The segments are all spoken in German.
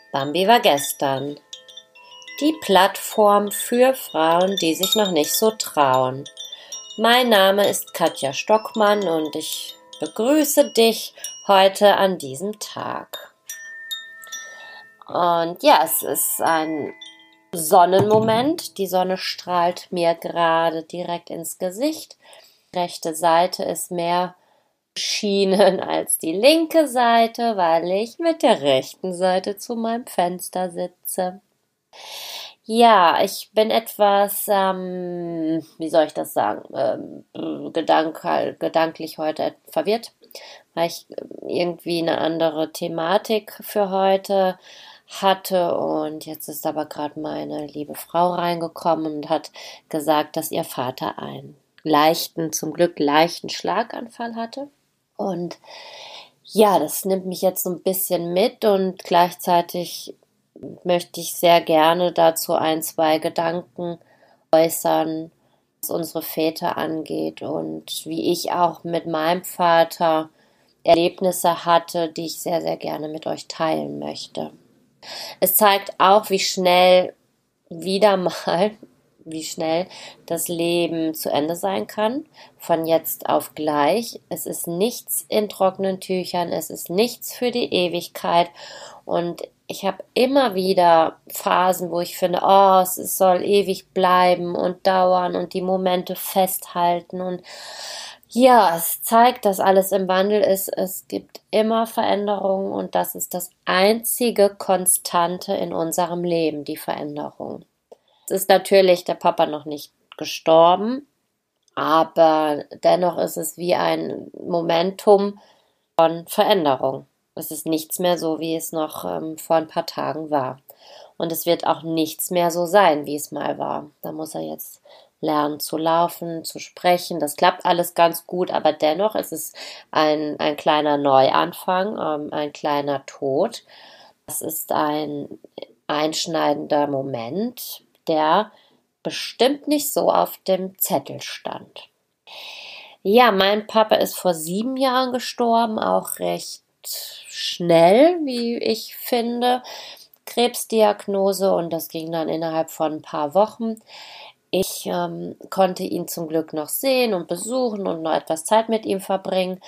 Bambi war gestern. Die Plattform für Frauen, die sich noch nicht so trauen. Mein Name ist Katja Stockmann und ich begrüße dich heute an diesem Tag. Und ja, es ist ein Sonnenmoment. Die Sonne strahlt mir gerade direkt ins Gesicht. Die rechte Seite ist mehr beschienen als die linke Seite, weil ich mit der rechten Seite zu meinem Fenster sitze. Ja, ich bin etwas, wie soll ich das sagen, gedanklich heute verwirrt, weil ich irgendwie eine andere Thematik für heute hatte und jetzt ist aber gerade meine liebe Frau reingekommen und hat gesagt, dass ihr Vater einen zum Glück leichten Schlaganfall hatte. Und ja, das nimmt mich jetzt so ein bisschen mit und gleichzeitig möchte ich sehr gerne dazu ein, zwei Gedanken äußern, was unsere Väter angeht und wie ich auch mit meinem Vater Erlebnisse hatte, die ich sehr, sehr gerne mit euch teilen möchte. Es zeigt auch, wie schnell das Leben zu Ende sein kann, von jetzt auf gleich. Es ist nichts in trockenen Tüchern, es ist nichts für die Ewigkeit und ich habe immer wieder Phasen, wo ich finde, oh, es soll ewig bleiben und dauern und die Momente festhalten und ja, es zeigt, dass alles im Wandel ist. Es gibt immer Veränderungen und das ist das einzige Konstante in unserem Leben, die Veränderung. Es ist natürlich der Papa noch nicht gestorben, aber dennoch ist es wie ein Momentum von Veränderung. Es ist nichts mehr so, wie es noch vor ein paar Tagen war. Und es wird auch nichts mehr so sein, wie es mal war. Da muss er jetzt lernen zu laufen, zu sprechen. Das klappt alles ganz gut, aber dennoch ist es ein kleiner Neuanfang, ein kleiner Tod. Das ist ein einschneidender Moment, der bestimmt nicht so auf dem Zettel stand. Ja, mein Papa ist vor 7 Jahren gestorben, auch recht schnell, wie ich finde. Krebsdiagnose und das ging dann innerhalb von ein paar Wochen. Ich konnte ihn zum Glück noch sehen und besuchen und noch etwas Zeit mit ihm verbringen.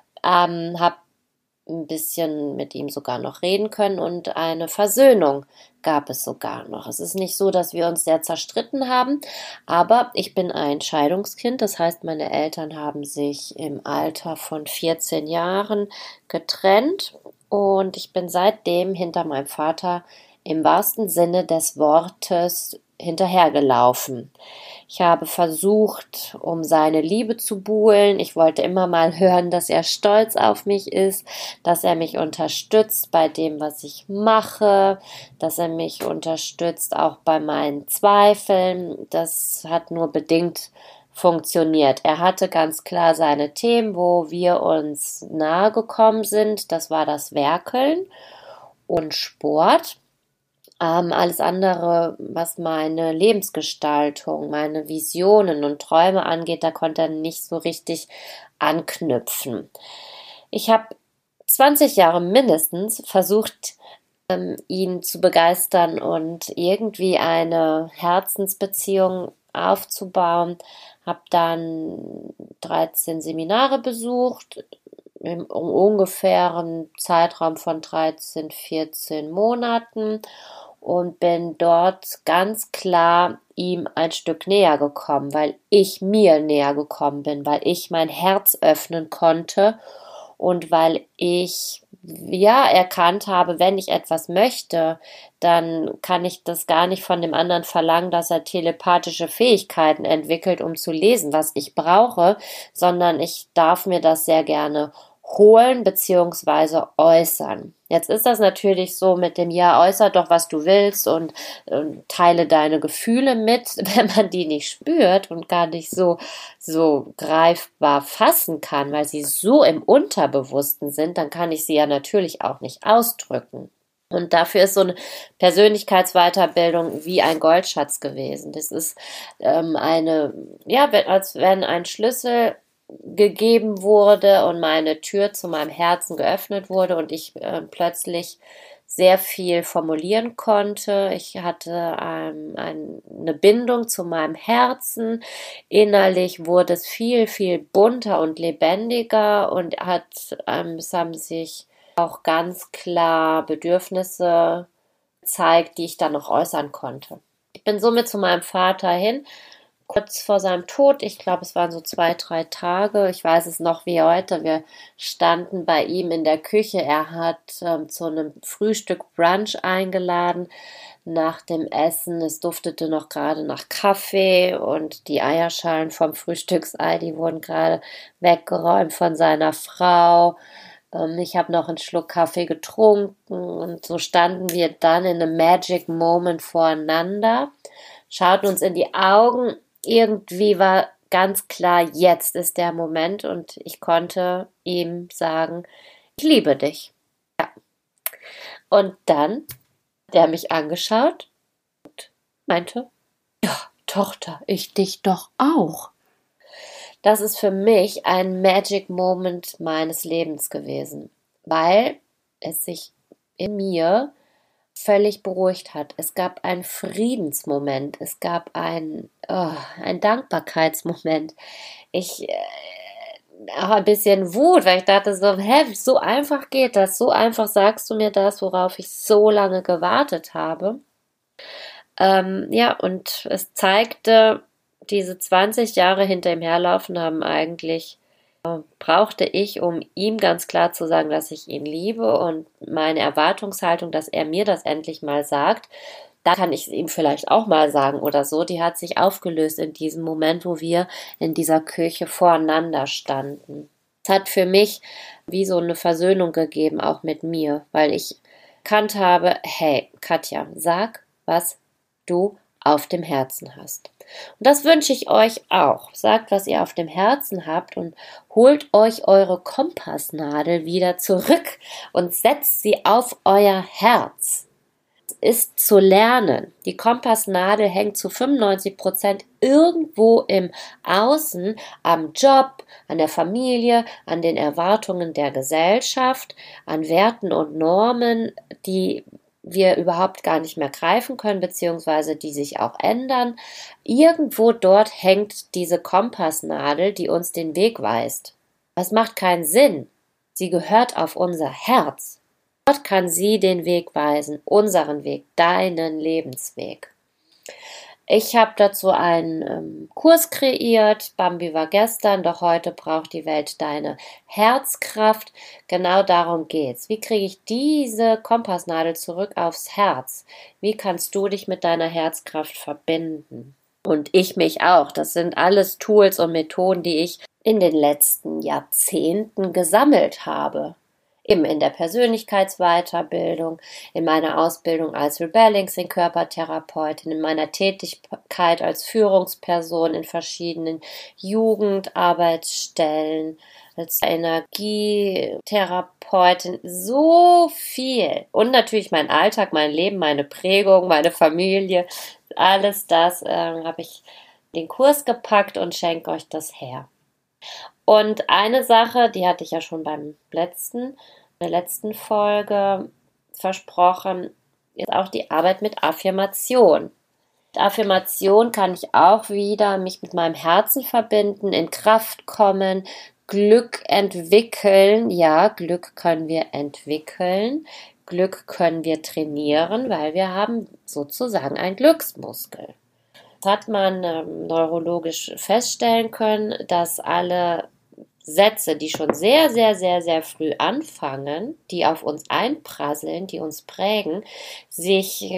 Habe ein bisschen mit ihm sogar noch reden können und eine Versöhnung gab es sogar noch. Es ist nicht so, dass wir uns sehr zerstritten haben, aber ich bin ein Scheidungskind. Das heißt, meine Eltern haben sich im Alter von 14 Jahren getrennt und ich bin seitdem hinter meinem Vater im wahrsten Sinne des Wortes hinterhergelaufen. Ich habe versucht, um seine Liebe zu buhlen. Ich wollte immer mal hören, dass er stolz auf mich ist, dass er mich unterstützt bei dem, was ich mache, dass er mich unterstützt auch bei meinen Zweifeln. Das hat nur bedingt funktioniert. Er hatte ganz klar seine Themen, wo wir uns nahe gekommen sind. Das war das Werkeln und Sport. Alles andere, was meine Lebensgestaltung, meine Visionen und Träume angeht, da konnte er nicht so richtig anknüpfen. Ich habe 20 Jahre mindestens versucht, ihn zu begeistern und irgendwie eine Herzensbeziehung aufzubauen. Habe dann 13 Seminare besucht, im ungefähren Zeitraum von 13, 14 Monaten und bin dort ganz klar ihm ein Stück näher gekommen, weil ich mir näher gekommen bin, weil ich mein Herz öffnen konnte und weil ich ja erkannt habe, wenn ich etwas möchte, dann kann ich das gar nicht von dem anderen verlangen, dass er telepathische Fähigkeiten entwickelt, um zu lesen, was ich brauche, sondern ich darf mir das sehr gerne holen bzw. äußern. Jetzt ist das natürlich so mit dem Ja, äußer doch, was du willst und teile deine Gefühle mit, wenn man die nicht spürt und gar nicht so greifbar fassen kann, weil sie so im Unterbewussten sind, dann kann ich sie ja natürlich auch nicht ausdrücken. Und dafür ist so eine Persönlichkeitsweiterbildung wie ein Goldschatz gewesen. Das ist als wenn ein Schlüssel gegeben wurde und meine Tür zu meinem Herzen geöffnet wurde und ich plötzlich sehr viel formulieren konnte. Ich hatte eine Bindung zu meinem Herzen. Innerlich wurde es viel, viel bunter und lebendiger und es haben sich auch ganz klar Bedürfnisse gezeigt, die ich dann noch äußern konnte. Ich bin somit zu meinem Vater hin, kurz vor seinem Tod. Ich glaube, es waren so 2, 3 Tage. Ich weiß es noch wie heute. Wir standen bei ihm in der Küche. Er hat zu einem Frühstück Brunch eingeladen. Nach dem Essen, es duftete noch gerade nach Kaffee und die Eierschalen vom Frühstücksei, die wurden gerade weggeräumt von seiner Frau. Ich habe noch einen Schluck Kaffee getrunken und so standen wir dann in einem Magic Moment voreinander, schauten uns in die Augen. Irgendwie war ganz klar, jetzt ist der Moment und ich konnte ihm sagen, ich liebe dich. Ja. Und dann hat er mich angeschaut und meinte, ja, Tochter, ich dich doch auch. Das ist für mich ein Magic Moment meines Lebens gewesen, weil es sich in mir völlig beruhigt hat. Es gab einen Friedensmoment, es gab ein Dankbarkeitsmoment. Ich auch ein bisschen Wut, weil ich dachte so, so einfach geht das, so einfach sagst du mir das, worauf ich so lange gewartet habe. Ja, und es zeigte, diese 20 Jahre hinter ihm herlaufen haben eigentlich, brauchte ich, um ihm ganz klar zu sagen, dass ich ihn liebe und meine Erwartungshaltung, dass er mir das endlich mal sagt, da kann ich es ihm vielleicht auch mal sagen oder so, die hat sich aufgelöst in diesem Moment, wo wir in dieser Küche voreinander standen. Es hat für mich wie so eine Versöhnung gegeben, auch mit mir, weil ich erkannt habe, hey, Katja, sag, was du auf dem Herzen hast. Und das wünsche ich euch auch. Sagt, was ihr auf dem Herzen habt und holt euch eure Kompassnadel wieder zurück und setzt sie auf euer Herz. Es ist zu lernen. Die Kompassnadel hängt zu 95% irgendwo im Außen, am Job, an der Familie, an den Erwartungen der Gesellschaft, an Werten und Normen, die wir überhaupt gar nicht mehr greifen können, beziehungsweise die sich auch ändern. Irgendwo dort hängt diese Kompassnadel, die uns den Weg weist. Das macht keinen Sinn. Sie gehört auf unser Herz. Dort kann sie den Weg weisen, unseren Weg, deinen Lebensweg. Ich habe dazu einen Kurs kreiert. Bambi war gestern, doch heute braucht die Welt deine Herzkraft. Genau darum geht's. Wie kriege ich diese Kompassnadel zurück aufs Herz? Wie kannst du dich mit deiner Herzkraft verbinden? Und ich mich auch. Das sind alles Tools und Methoden, die ich in den letzten Jahrzehnten gesammelt habe. Eben in der Persönlichkeitsweiterbildung, in meiner Ausbildung als Rebalancing Körpertherapeutin, in meiner Tätigkeit als Führungsperson in verschiedenen Jugendarbeitsstellen, als Energietherapeutin, so viel. Und natürlich mein Alltag, mein Leben, meine Prägung, meine Familie, alles das habe ich in den Kurs gepackt und schenke euch das her. Und eine Sache, die hatte ich ja schon der letzten Folge versprochen, ist auch die Arbeit mit Affirmation. Mit Affirmation kann ich auch wieder mich mit meinem Herzen verbinden, in Kraft kommen, Glück entwickeln. Ja, Glück können wir entwickeln. Glück können wir trainieren, weil wir haben sozusagen einen Glücksmuskel. Hat man neurologisch feststellen können, dass alle Sätze, die schon sehr, sehr, sehr, sehr früh anfangen, die auf uns einprasseln, die uns prägen, sich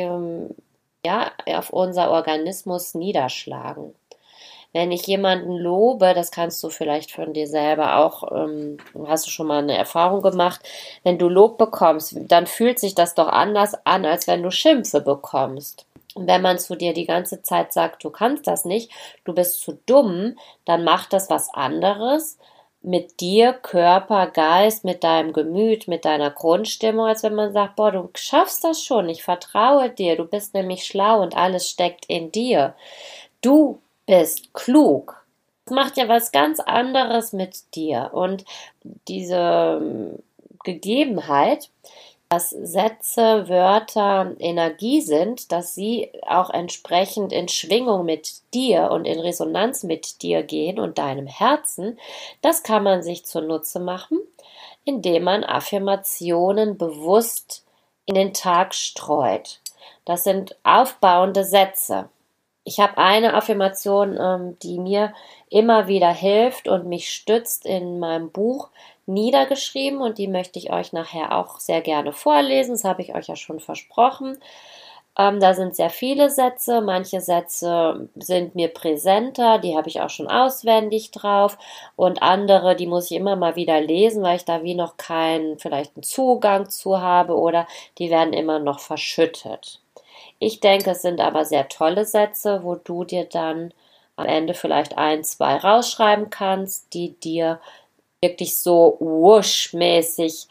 auf unser Organismus niederschlagen. Wenn ich jemanden lobe, das kannst du vielleicht von dir selber auch, hast du schon mal eine Erfahrung gemacht, wenn du Lob bekommst, dann fühlt sich das doch anders an, als wenn du Schimpfe bekommst. Und wenn man zu dir die ganze Zeit sagt, du kannst das nicht, du bist zu dumm, dann macht das was anderes mit dir, Körper, Geist, mit deinem Gemüt, mit deiner Grundstimmung, als wenn man sagt, boah, du schaffst das schon, ich vertraue dir, du bist nämlich schlau und alles steckt in dir. Du bist klug. Das macht ja was ganz anderes mit dir. Und diese Gegebenheit, dass Sätze, Wörter Energie sind, dass sie auch entsprechend in Schwingung mit dir und in Resonanz mit dir gehen und deinem Herzen, das kann man sich zunutze machen, indem man Affirmationen bewusst in den Tag streut. Das sind aufbauende Sätze. Ich habe eine Affirmation, die mir immer wieder hilft und mich stützt in meinem Buch niedergeschrieben und die möchte ich euch nachher auch sehr gerne vorlesen. Das habe ich euch ja schon versprochen. Da sind sehr viele Sätze. Manche Sätze sind mir präsenter, die habe ich auch schon auswendig drauf. Und andere, die muss ich immer mal wieder lesen, weil ich da wie noch keinen, vielleicht einen Zugang zu habe oder die werden immer noch verschüttet. Ich denke, es sind aber sehr tolle Sätze, wo du dir dann am Ende vielleicht ein, zwei rausschreiben kannst, die dir wirklich so wuschmäßig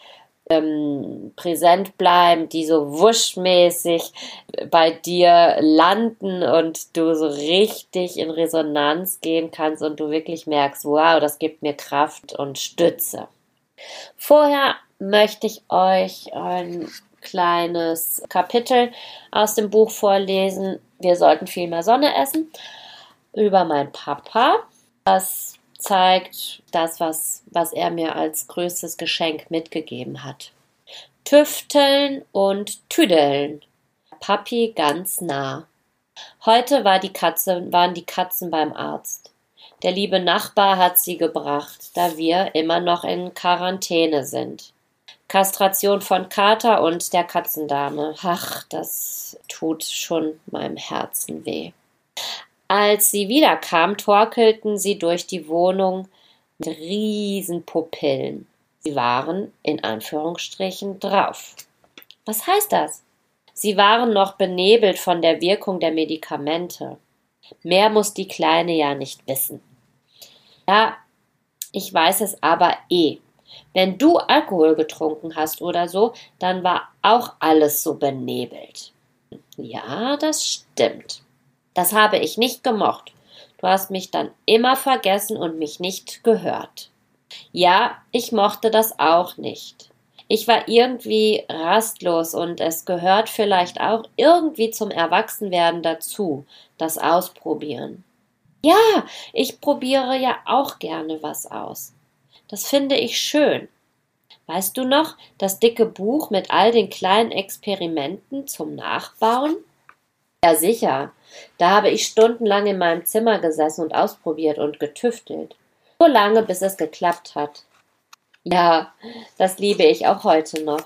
präsent bleiben, die so wuschmäßig bei dir landen und du so richtig in Resonanz gehen kannst und du wirklich merkst, wow, das gibt mir Kraft und Stütze. Vorher möchte ich euch ein kleines Kapitel aus dem Buch vorlesen. Wir sollten viel mehr Sonne essen. Über meinen Papa. Das zeigt das, was er mir als größtes Geschenk mitgegeben hat. Tüfteln und Tüdeln. Papi ganz nah. Heute waren die Katzen beim Arzt. Der liebe Nachbar hat sie gebracht, da wir immer noch in Quarantäne sind. Kastration von Kater und der Katzendame. Ach, das tut schon meinem Herzen weh. Als sie wiederkam, torkelten sie durch die Wohnung mit Riesenpupillen. Sie waren, in Anführungsstrichen, drauf. Was heißt das? Sie waren noch benebelt von der Wirkung der Medikamente. Mehr muss die Kleine ja nicht wissen. Ja, ich weiß es aber eh. Wenn du Alkohol getrunken hast oder so, dann war auch alles so benebelt. Ja, das stimmt. Das habe ich nicht gemocht. Du hast mich dann immer vergessen und mich nicht gehört. Ja, ich mochte das auch nicht. Ich war irgendwie rastlos und es gehört vielleicht auch irgendwie zum Erwachsenwerden dazu, das Ausprobieren. Ja, ich probiere ja auch gerne was aus. Das finde ich schön. Weißt du noch, das dicke Buch mit all den kleinen Experimenten zum Nachbauen? Ja, sicher. Da habe ich stundenlang in meinem Zimmer gesessen und ausprobiert und getüftelt. So lange, bis es geklappt hat. Ja, das liebe ich auch heute noch.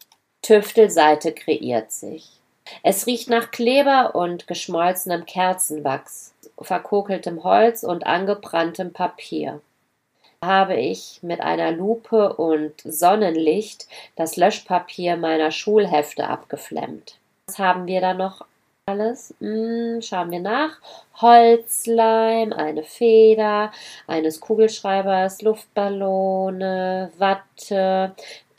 Tüftelseite kreiert sich. Es riecht nach Kleber und geschmolzenem Kerzenwachs, verkokeltem Holz und angebranntem Papier. Da habe ich mit einer Lupe und Sonnenlicht das Löschpapier meiner Schulhefte abgeflemmt. Was haben wir da noch alles? Schauen wir nach. Holzleim, eine Feder, eines Kugelschreibers, Luftballone, Watte,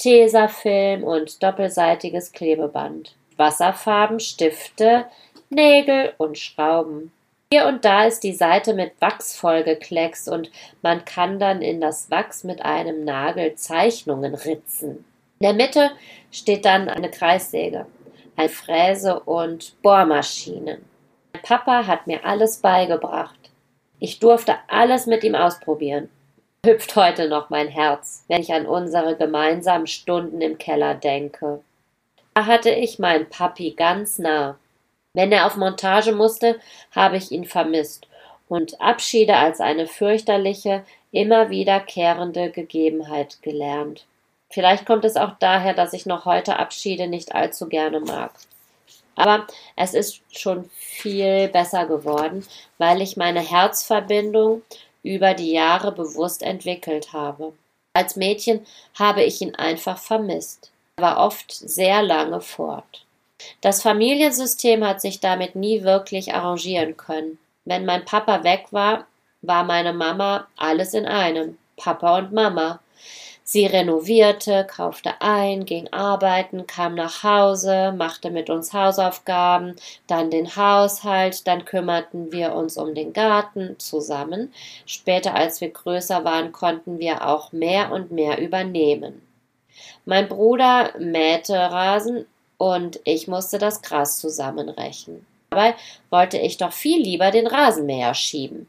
Tesafilm und doppelseitiges Klebeband. Wasserfarben, Stifte, Nägel und Schrauben. Hier und da ist die Seite mit Wachs vollgekleckst und man kann dann in das Wachs mit einem Nagel Zeichnungen ritzen. In der Mitte steht dann eine Kreissäge, eine Fräse und Bohrmaschinen. Mein Papa hat mir alles beigebracht. Ich durfte alles mit ihm ausprobieren. Hüpft heute noch mein Herz, wenn ich an unsere gemeinsamen Stunden im Keller denke. Da hatte ich meinen Papi ganz nah. Wenn er auf Montage musste, habe ich ihn vermisst und Abschiede als eine fürchterliche, immer wiederkehrende Gegebenheit gelernt. Vielleicht kommt es auch daher, dass ich noch heute Abschiede nicht allzu gerne mag. Aber es ist schon viel besser geworden, weil ich meine Herzverbindung über die Jahre bewusst entwickelt habe. Als Mädchen habe ich ihn einfach vermisst. Er war oft sehr lange fort. Das Familiensystem hat sich damit nie wirklich arrangieren können. Wenn mein Papa weg war, war meine Mama alles in einem, Papa und Mama. Sie renovierte, kaufte ein, ging arbeiten, kam nach Hause, machte mit uns Hausaufgaben, dann den Haushalt, dann kümmerten wir uns um den Garten zusammen. Später, als wir größer waren, konnten wir auch mehr und mehr übernehmen. Mein Bruder mähte Rasen und ich musste das Gras zusammenrechen. Dabei wollte ich doch viel lieber den Rasenmäher schieben.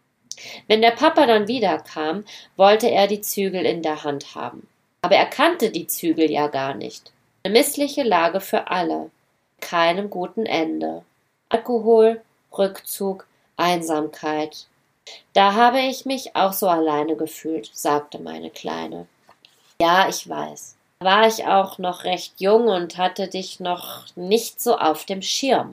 Wenn der Papa dann wiederkam, wollte er die Zügel in der Hand haben. Aber er kannte die Zügel ja gar nicht. Eine missliche Lage für alle. Keinem guten Ende. Alkohol, Rückzug, Einsamkeit. Da habe ich mich auch so alleine gefühlt, sagte meine Kleine. Ja, ich weiß. Da war ich auch noch recht jung und hatte dich noch nicht so auf dem Schirm.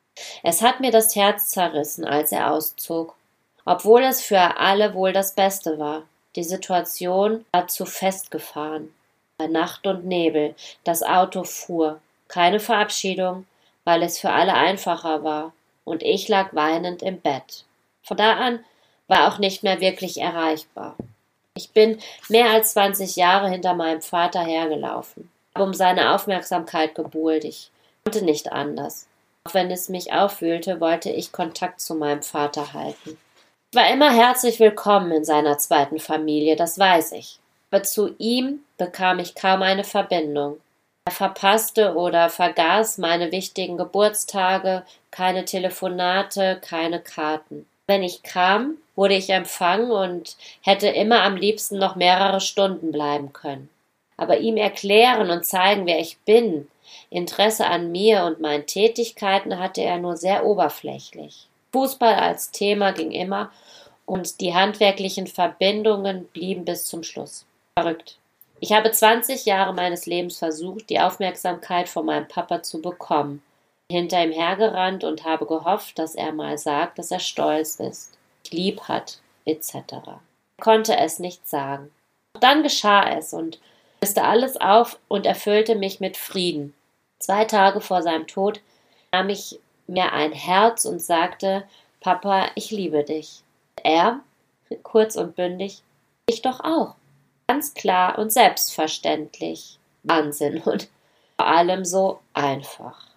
Es hat mir das Herz zerrissen, als er auszog, obwohl es für alle wohl das Beste war. Die Situation war zu festgefahren. Bei Nacht und Nebel, das Auto fuhr, keine Verabschiedung, weil es für alle einfacher war, und ich lag weinend im Bett. Von da an war auch nicht mehr wirklich erreichbar. Ich bin mehr als 20 Jahre hinter meinem Vater hergelaufen, habe um seine Aufmerksamkeit gebuhlt. Ich konnte nicht anders. Auch wenn es mich aufwühlte, wollte ich Kontakt zu meinem Vater halten. Ich war immer herzlich willkommen in seiner zweiten Familie, das weiß ich. Aber zu ihm bekam ich kaum eine Verbindung. Er verpasste oder vergaß meine wichtigen Geburtstage, keine Telefonate, keine Karten. Wenn ich kam, wurde ich empfangen und hätte immer am liebsten noch mehrere Stunden bleiben können. Aber ihm erklären und zeigen, wer ich bin, Interesse an mir und meinen Tätigkeiten hatte er nur sehr oberflächlich. Fußball als Thema ging immer und die handwerklichen Verbindungen blieben bis zum Schluss. Verrückt. Ich habe 20 Jahre meines Lebens versucht, die Aufmerksamkeit von meinem Papa zu bekommen. Hinter ihm hergerannt und habe gehofft, dass er mal sagt, dass er stolz ist, lieb hat, etc. Er konnte es nicht sagen. Dann geschah es und löste alles auf und erfüllte mich mit Frieden. 2 Tage vor seinem Tod nahm ich mir ein Herz und sagte, Papa, ich liebe dich. Er, kurz und bündig, ich doch auch. Ganz klar und selbstverständlich. Wahnsinn und vor allem so einfach.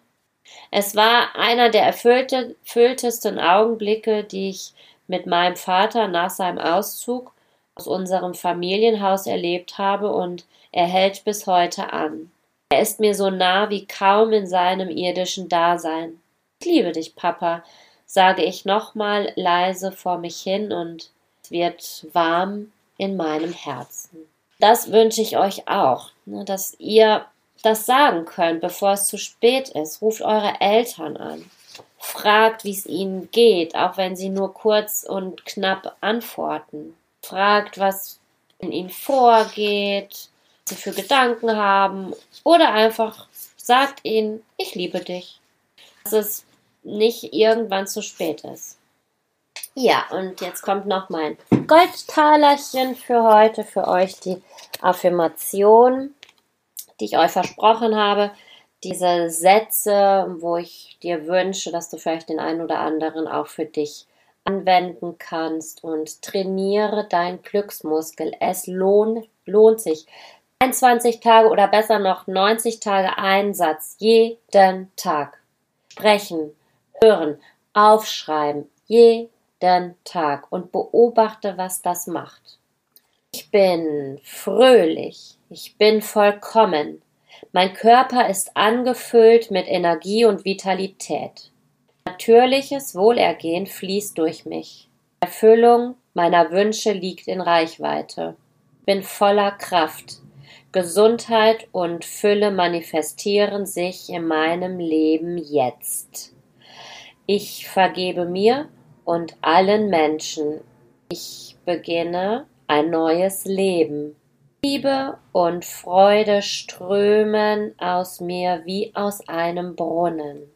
Es war einer der erfülltesten Augenblicke, die ich mit meinem Vater nach seinem Auszug aus unserem Familienhaus erlebt habe und er hält bis heute an. Er ist mir so nah wie kaum in seinem irdischen Dasein. Ich liebe dich, Papa, sage ich nochmal leise vor mich hin und es wird warm in meinem Herzen. Das wünsche ich euch auch, dass ihr das sagen könnt, bevor es zu spät ist. Ruft eure Eltern an. Fragt, wie es ihnen geht, auch wenn sie nur kurz und knapp antworten. Fragt, was in ihnen vorgeht, was sie für Gedanken haben oder einfach sagt ihnen, ich liebe dich. Dass es nicht irgendwann zu spät ist. Ja, und jetzt kommt noch mein Goldtalerchen für heute, für euch die Affirmation, die ich euch versprochen habe. Diese Sätze, wo ich dir wünsche, dass du vielleicht den einen oder anderen auch für dich anwenden kannst und trainiere deinen Glücksmuskel. Es lohnt sich. 21 Tage oder besser noch 90 Tage Einsatz jeden Tag. Sprechen, hören, aufschreiben, jeden Tag und beobachte, was das macht. Ich bin fröhlich, ich bin vollkommen. Mein Körper ist angefüllt mit Energie und Vitalität. Natürliches Wohlergehen fließt durch mich. Erfüllung meiner Wünsche liegt in Reichweite. Ich bin voller Kraft. Gesundheit und Fülle manifestieren sich in meinem Leben jetzt. Ich vergebe mir und allen Menschen. Ich beginne ein neues Leben. Liebe und Freude strömen aus mir wie aus einem Brunnen.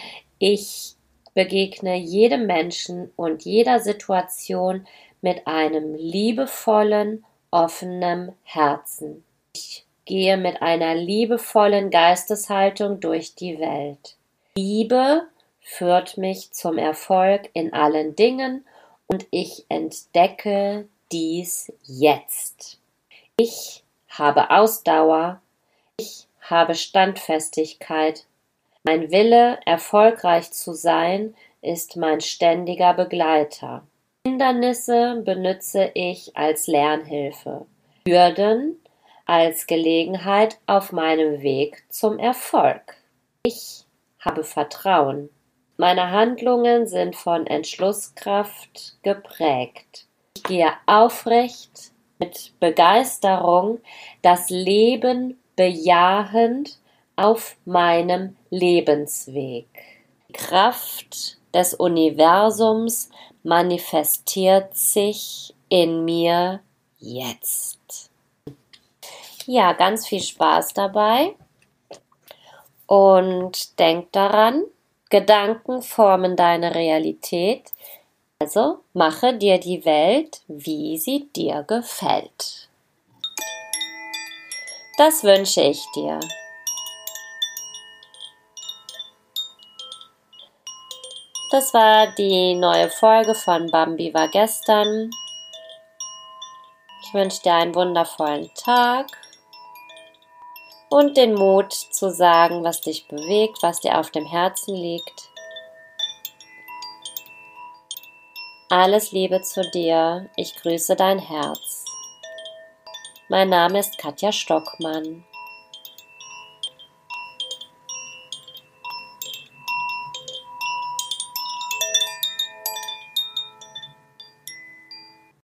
Ich begegne jedem Menschen und jeder Situation mit einem liebevollen, offenen Herzen. Ich gehe mit einer liebevollen Geisteshaltung durch die Welt. Liebe führt mich zum Erfolg in allen Dingen und ich entdecke dies jetzt. Ich habe Ausdauer, ich habe Standfestigkeit. Mein Wille, erfolgreich zu sein, ist mein ständiger Begleiter. Hindernisse benütze ich als Lernhilfe. Hürden als Gelegenheit auf meinem Weg zum Erfolg. Ich habe Vertrauen. Meine Handlungen sind von Entschlusskraft geprägt. Ich gehe aufrecht mit Begeisterung das Leben bejahend auf meinem Lebensweg. Die Kraft des Universums manifestiert sich in mir jetzt. Ja, ganz viel Spaß dabei und denk daran, Gedanken formen deine Realität, also mache dir die Welt, wie sie dir gefällt. Das wünsche ich dir. Das war die neue Folge von Bambi war gestern. Ich wünsche dir einen wundervollen Tag und den Mut zu sagen, was dich bewegt, was dir auf dem Herzen liegt. Alles Liebe zu dir. Ich grüße dein Herz. Mein Name ist Katja Stockmann.